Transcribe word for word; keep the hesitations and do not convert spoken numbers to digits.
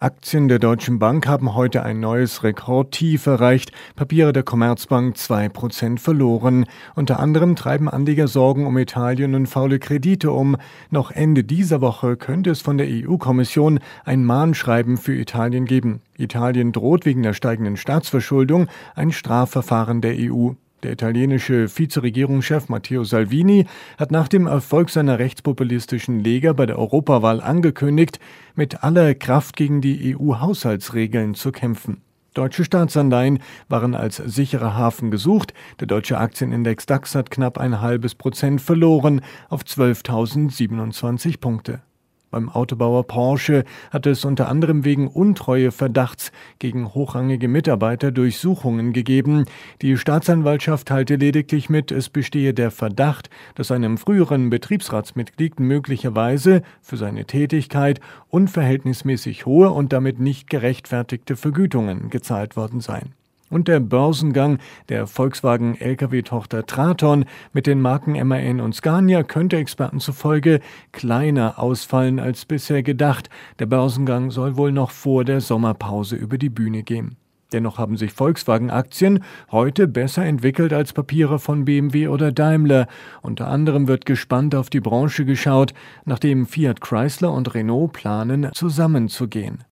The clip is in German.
Aktien der Deutschen Bank haben heute ein neues Rekordtief erreicht, Papiere der Commerzbank zwei Prozent verloren. Unter anderem treiben Anleger Sorgen um Italien und faule Kredite um. Noch Ende dieser Woche könnte es von der E U-Kommission ein Mahnschreiben für Italien geben. Italien droht wegen der steigenden Staatsverschuldung ein Strafverfahren der E U. Der italienische Vizeregierungschef Matteo Salvini hat nach dem Erfolg seiner rechtspopulistischen Lega bei der Europawahl angekündigt, mit aller Kraft gegen die E U-Haushaltsregeln zu kämpfen. Deutsche Staatsanleihen waren als sicherer Hafen gesucht. Der deutsche Aktienindex DAX hat knapp ein halbes Prozent verloren auf zwölftausendsiebenundzwanzig Punkte. Beim Autobauer Porsche hat es unter anderem wegen Untreueverdachts gegen hochrangige Mitarbeiter Durchsuchungen gegeben. Die Staatsanwaltschaft teilte lediglich mit, es bestehe der Verdacht, dass einem früheren Betriebsratsmitglied möglicherweise für seine Tätigkeit unverhältnismäßig hohe und damit nicht gerechtfertigte Vergütungen gezahlt worden seien. Und der Börsengang der Volkswagen-L K W-Tochter Traton mit den Marken M A N und Scania könnte Experten zufolge kleiner ausfallen als bisher gedacht. Der Börsengang soll wohl noch vor der Sommerpause über die Bühne gehen. Dennoch haben sich Volkswagen-Aktien heute besser entwickelt als Papiere von B M W oder Daimler. Unter anderem wird gespannt auf die Branche geschaut, nachdem Fiat Chrysler und Renault planen, zusammenzugehen.